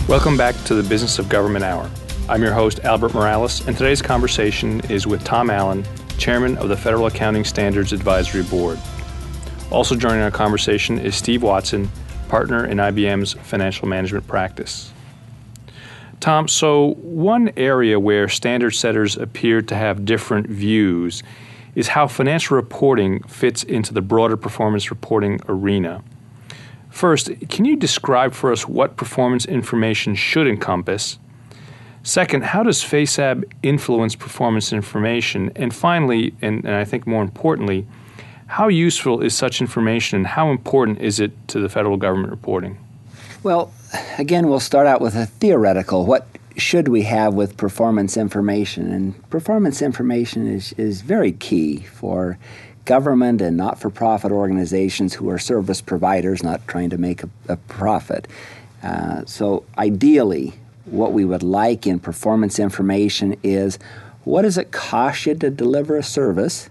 Welcome back to the Business of Government Hour. I'm your host, Albert Morales, and today's conversation is with Tom Allen, Chairman of the Federal Accounting Standards Advisory Board. Also joining our conversation is Steve Watson, partner in IBM's financial management practice. Tom, so one area where standard setters appear to have different views is how financial reporting fits into the broader performance reporting arena. First, can you describe for us what performance information should encompass? Second, how does FASAB influence performance information? And finally, and I think more importantly, how useful is such information and how important is it to the federal government reporting? Well, again, we'll start out with a theoretical. What should we have with performance information? And performance information is very key for government and not-for-profit organizations who are service providers, not trying to make a profit. So ideally, what we would like in performance information is what does it cost you to deliver a service?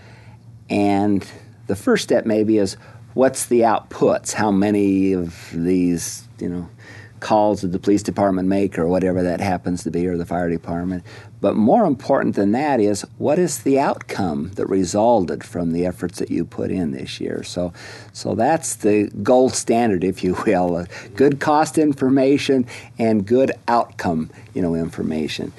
And the first step maybe is what's the outputs? How many of these, calls did the police department make or whatever that happens to be, or the fire department? But more important than that is what is the outcome that resulted from the efforts that you put in this year? So that's the gold standard, if you will, good cost information and good outcome, information.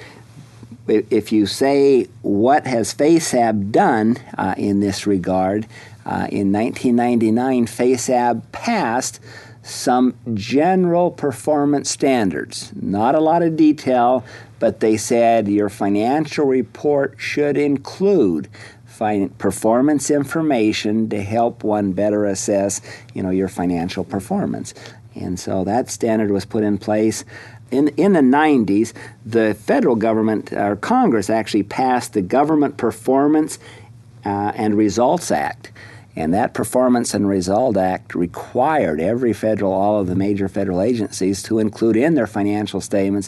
If you say what has FASAB done in this regard, in 1999, FASAB passed some general performance standards. Not a lot of detail, but they said your financial report should include performance information to help one better assess, your financial performance. And so that standard was put in place. In the 90s, the federal government, or Congress, actually passed the Government Performance and Results Act. And that Performance and Result Act required all of the major federal agencies to include in their financial statements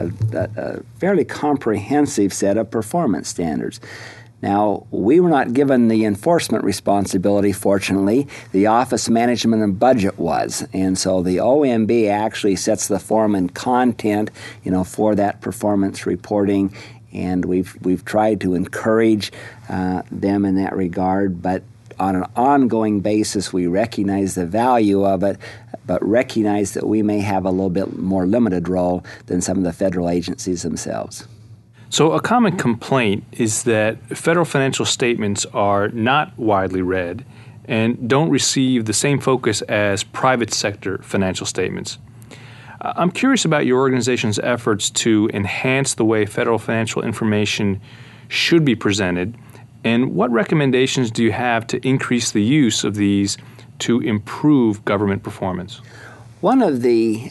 a fairly comprehensive set of performance standards. Now, we were not given the enforcement responsibility, fortunately. The Office of Management and Budget was. And so the OMB actually sets the form and content, for that performance reporting. And we've tried to encourage them in that regard. But on an ongoing basis, we recognize the value of it, but recognize that we may have a little bit more limited role than some of the federal agencies themselves. So a common complaint is that federal financial statements are not widely read and don't receive the same focus as private sector financial statements. I'm curious about your organization's efforts to enhance the way federal financial information should be presented, and what recommendations do you have to increase the use of these to improve government performance? One of the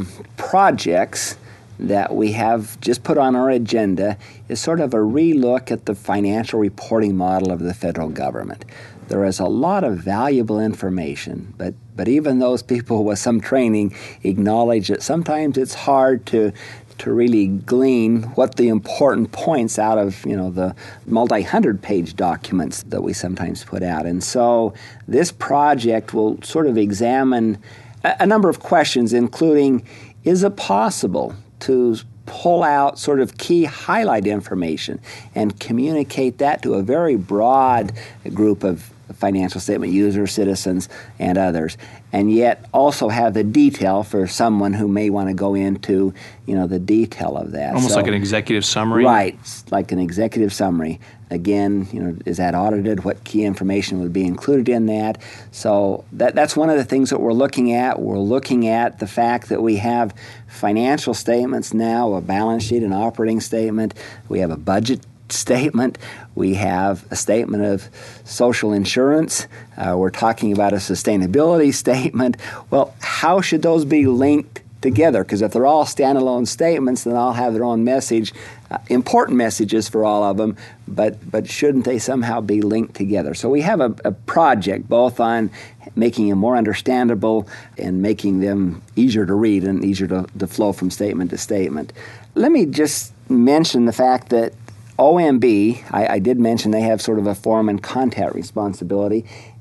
projects that we have just put on our agenda is sort of a relook at the financial reporting model of the federal government. There is a lot of valuable information, but even those people with some training acknowledge that sometimes it's hard to really glean what the important points out of, the multi-hundred-page documents that we sometimes put out. And so this project will sort of examine a number of questions, including, is it possible to pull out sort of key highlight information and communicate that to a very broad group of financial statement users, citizens, and others, and yet also have the detail for someone who may want to go into, the detail of that. Almost like an executive summary? Right, like an executive summary. Again, is that audited? What key information would be included in that? So that's one of the things that we're looking at. We're looking at the fact that we have financial statements now, a balance sheet, an operating statement. We have a budget statement. We have a statement of social insurance. We're talking about a sustainability statement. Well, how should those be linked together? Because if they're all standalone statements, then I'll have their own message, important messages for all of them, but shouldn't they somehow be linked together? So we have a project both on making them more understandable and making them easier to read and easier to flow from statement to statement. Let me just mention the fact that OMB, I did mention they have sort of a form and content responsibility,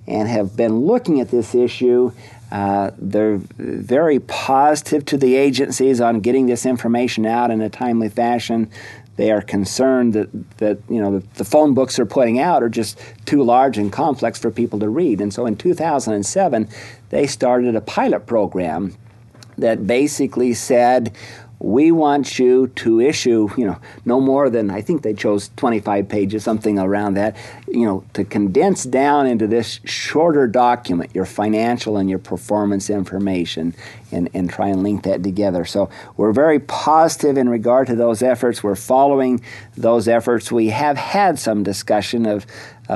and have been looking at this issue. They're very positive to the agencies on getting this information out in a timely fashion. They are concerned that the phone books they're putting out are just too large and complex for people to read. And so in 2007, they started a pilot program that basically said, we want you to issue, no more than, I think they chose 25 pages, something around that, to condense down into this shorter document your financial and your performance information and try and link that together. So we're very positive in regard to those efforts. We're following those efforts. We have had some discussion of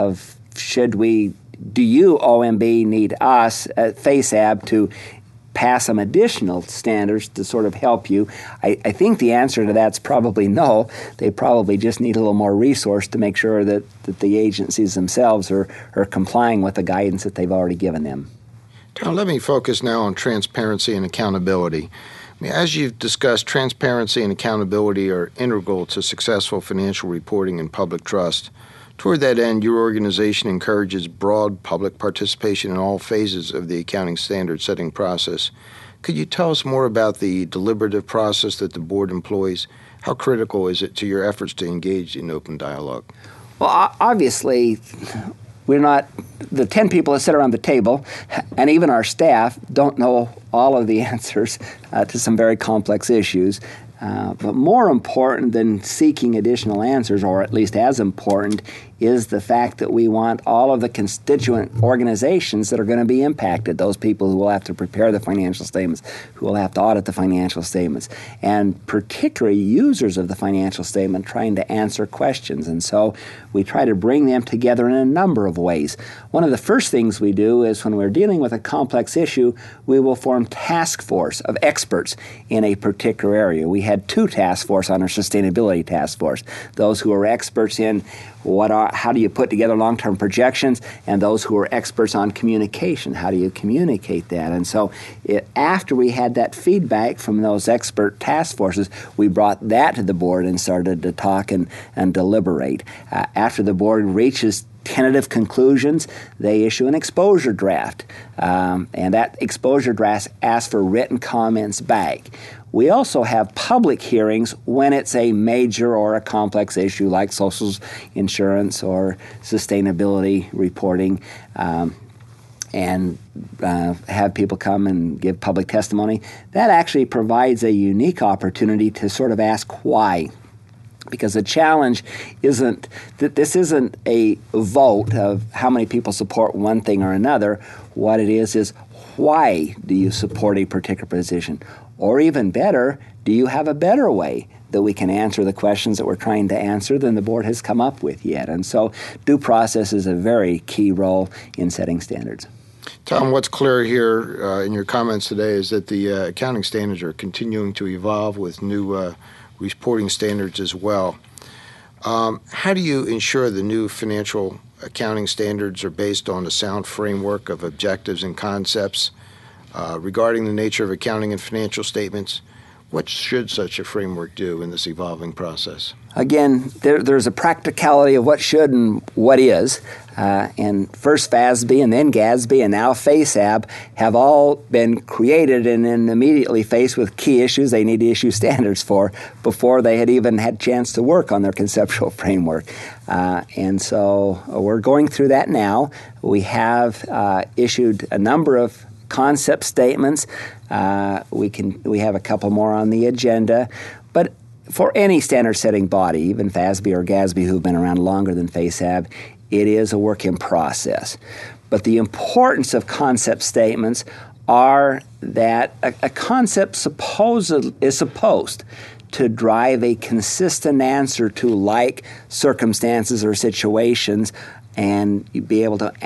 do you, OMB, need us at FASAB to pass some additional standards to sort of help you? I think the answer to that's probably no. They probably just need a little more resource to make sure that the agencies themselves are complying with the guidance that they've already given them. Tom, let me focus now on transparency and accountability. As you've discussed, transparency and accountability are integral to successful financial reporting and public trust. Toward that end, your organization encourages broad public participation in all phases of the accounting standard setting process. Could you tell us more about the deliberative process that the board employs? How critical is it to your efforts to engage in open dialogue? Well, obviously, we're not, the 10 people that sit around the table, and even our staff, don't know all of the answers to some very complex issues. But more important than seeking additional answers, or at least as important, is the fact that we want all of the constituent organizations that are going to be impacted, those people who will have to prepare the financial statements, who will have to audit the financial statements, and particularly users of the financial statement trying to answer questions. And so we try to bring them together in a number of ways. One of the first things we do is when we're dealing with a complex issue, we will form task force of experts in a particular area. We had 2 task force on our sustainability task force, those who are experts in how do you put together long-term projections, and those who are experts on communication. How do you communicate that? And so after we had that feedback from those expert task forces, we brought that to the board and started to talk and deliberate. After the board reaches tentative conclusions, they issue an exposure draft, and that exposure draft asks for written comments back. We also have public hearings when it's a major or a complex issue like social insurance or sustainability reporting, and have people come and give public testimony. That actually provides a unique opportunity to sort of ask why. Because the challenge isn't that this isn't a vote of how many people support one thing or another. What it is why do you support a particular position? Or even better, do you have a better way that we can answer the questions that we're trying to answer than the board has come up with yet? And so due process is a very key role in setting standards. Tom, what's clear here in your comments today is that the accounting standards are continuing to evolve with new reporting standards as well. How do you ensure the new financial accounting standards are based on a sound framework of objectives and concepts regarding the nature of accounting and financial statements? What should such a framework do in this evolving process? Again, there's a practicality of what should and what is. And first FASB and then GASB and now FASAB have all been created and then immediately faced with key issues they need to issue standards for before they had even had a chance to work on their conceptual framework. And so we're going through that now. We have issued a number of concept statements. We have a couple more on the agenda. But for any standard-setting body, even FASB or GASB who've been around longer than FASAB, it is a work in process. But the importance of concept statements are that a concept is supposed to drive a consistent answer to like circumstances or situations, and be able to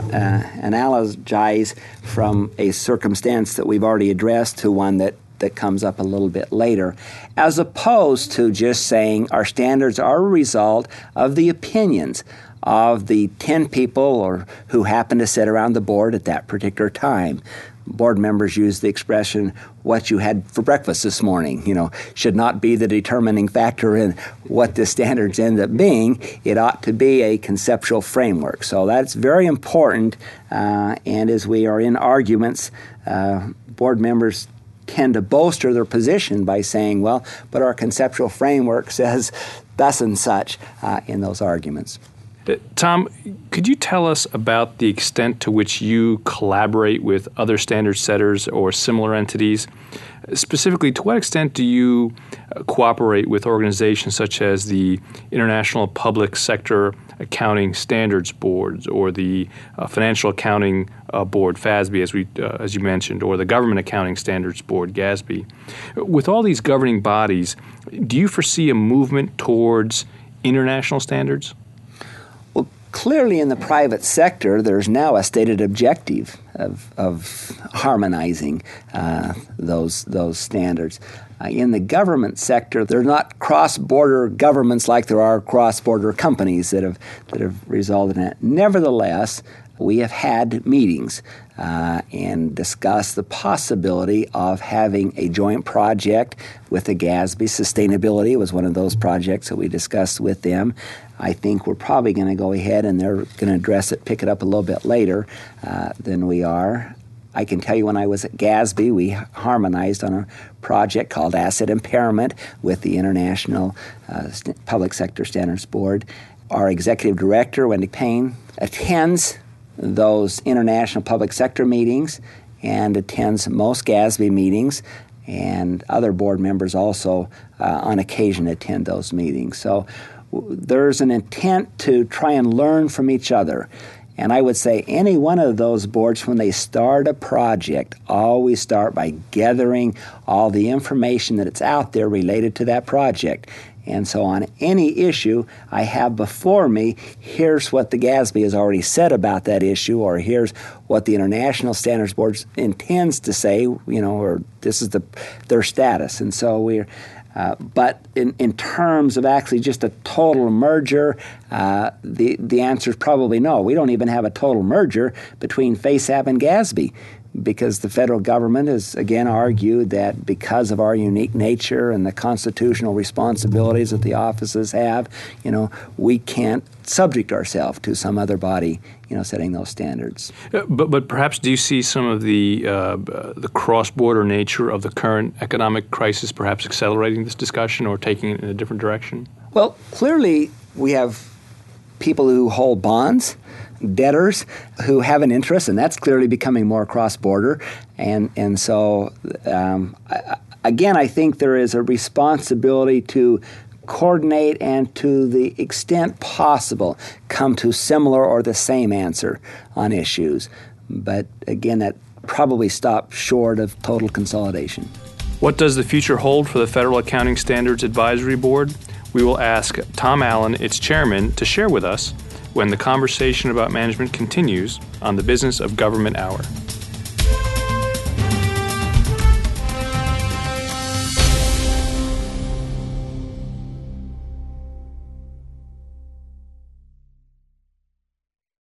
analogize from a circumstance that we've already addressed to one that comes up a little bit later, as opposed to just saying our standards are a result of the opinions of the 10 people or who happen to sit around the board at that particular time. board members use the expression, what you had for breakfast this morning, should not be the determining factor in what the standards end up being. It ought to be a conceptual framework. So that's very important, and as we are in arguments, board members tend to bolster their position by saying, well, but our conceptual framework says thus and such in those arguments. Tom, could you tell us about the extent to which you collaborate with other standard setters or similar entities? Specifically, to what extent do you cooperate with organizations such as the International Public Sector Accounting Standards Board or the Financial Accounting Board, FASB, as you mentioned, or the Government Accounting Standards Board, GASB? With all these governing bodies, do you foresee a movement towards international standards? Clearly, in the private sector, there's now a stated objective of harmonizing those standards. In the government sector, there are not cross-border governments like there are cross-border companies that have resulted in it. Nevertheless, we have had meetings and discussed the possibility of having a joint project with the GASB. Sustainability was one of those projects that we discussed with them. I think we're probably going to go ahead and they're going to address it, pick it up a little bit later than we are. I can tell you when I was at GASB, we harmonized on a project called Asset Impairment with the International Public Sector Standards Board. Our executive director, Wendy Payne, attends those international public sector meetings and attends most GASB meetings, and other board members also on occasion attend those meetings. So there's an intent to try and learn from each other. And I would say any one of those boards, when they start a project, always start by gathering all the information that it's out there related to that project. And so on any issue I have before me, here's what the GASB has already said about that issue, or here's what the International Standards Board intends to say, or this is their status. And so but in terms of actually just a total merger, the answer is probably no. We don't even have a total merger between FASAB and GASB, because the federal government has again argued that because of our unique nature and the constitutional responsibilities that the offices have, we can't subject ourselves to some other body, setting those standards. But perhaps do you see some of the cross-border nature of the current economic crisis perhaps accelerating this discussion or taking it in a different direction? Well, clearly we have people who hold bonds, debtors who have an interest, and that's clearly becoming more cross-border. And so, again, I think there is a responsibility to coordinate and, to the extent possible, come to similar or the same answer on issues. But again, that probably stops short of total consolidation. What does the future hold for the Federal Accounting Standards Advisory Board? We will ask Tom Allen, its chairman, to share with us when the conversation about management continues on the Business of Government Hour.